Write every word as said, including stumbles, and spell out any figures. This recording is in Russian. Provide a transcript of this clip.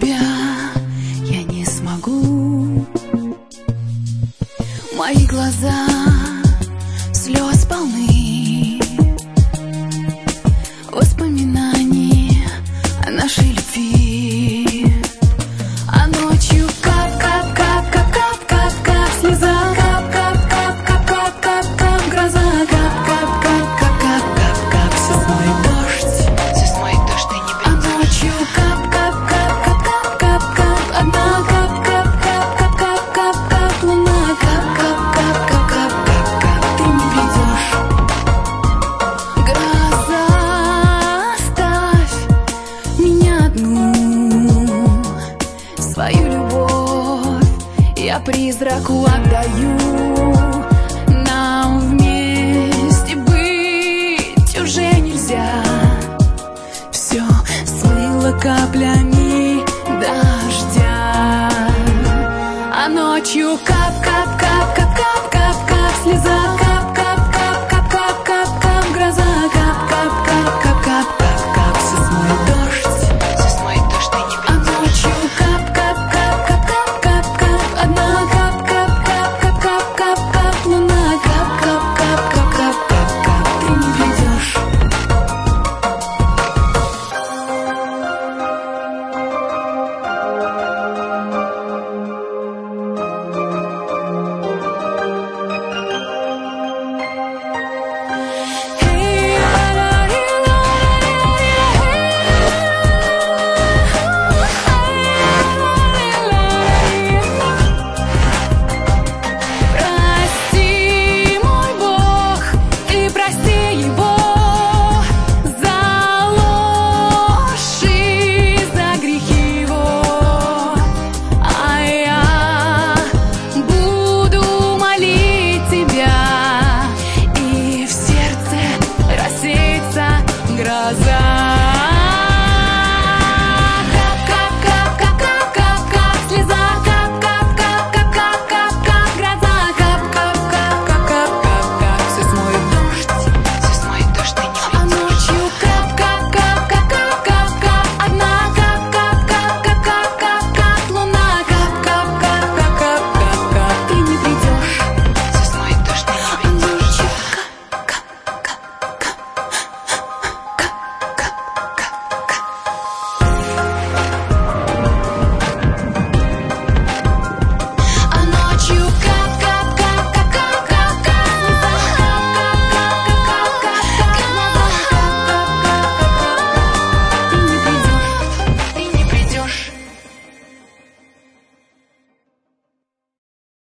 тебя я не смогу. Мои глаза слез полны, воспоминаний о нашей любви. А ночью кап-кап-кап-кап-кап-кап-кап слеза, кап-кап-кап-кап-кап-кап-кап гроза, кап-кап-кап-кап-кап-кап седьмой дождь. Седьмой дождь ты не А ночью кап-кап-кап-кап-кап-кап-кап одна кап-кап-кап-кап-кап-кап луна, кап-кап-кап-кап-кап ты не придешь. Гроза, оставь меня одну, свою любовь я призраку отдаю. Нам вместе быть уже нельзя, все смыло каплями дождя. А ночью кап-кап-кап-кап-кап-кап-кап слеза,